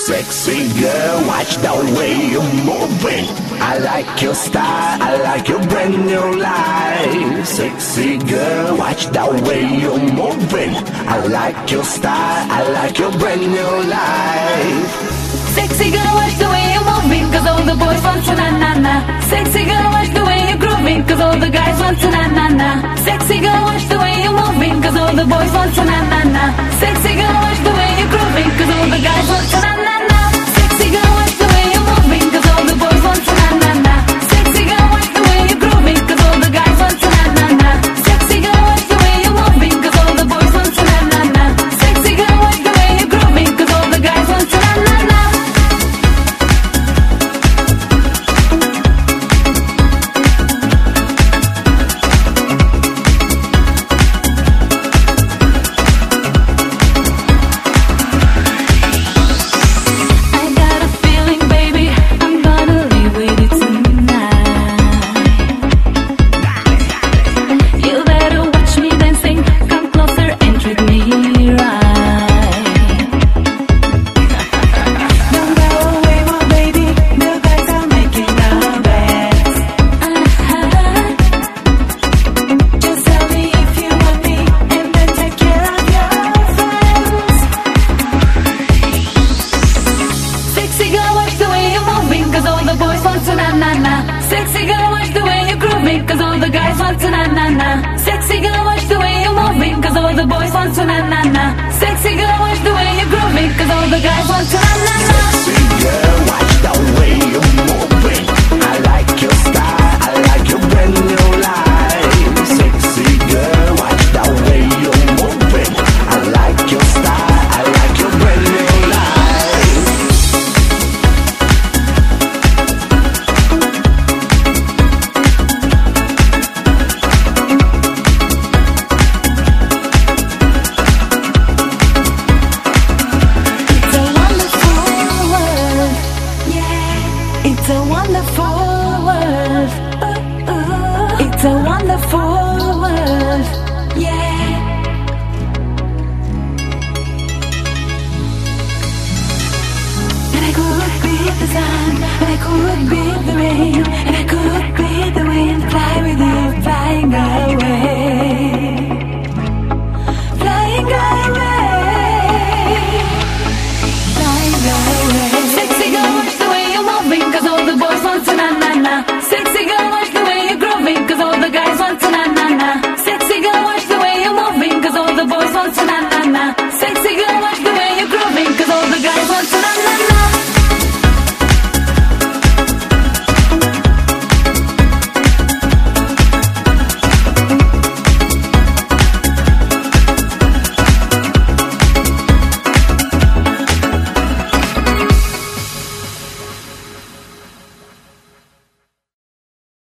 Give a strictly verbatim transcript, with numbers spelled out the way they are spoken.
Sexy girl, watch the way you're moving. I like your style, I like your brand new life. Sexy girl, watch the way you're moving. I like your style, I like your brand new life. Sexy girl, watch the way you're moving, cause all the boys want to na-na-na. Sexy girl, watch the way you're grooving, cause all the guys want to na-na-na. Sexy girl, watch the way you're moving, cause all the boys want to na-na-na. Sexy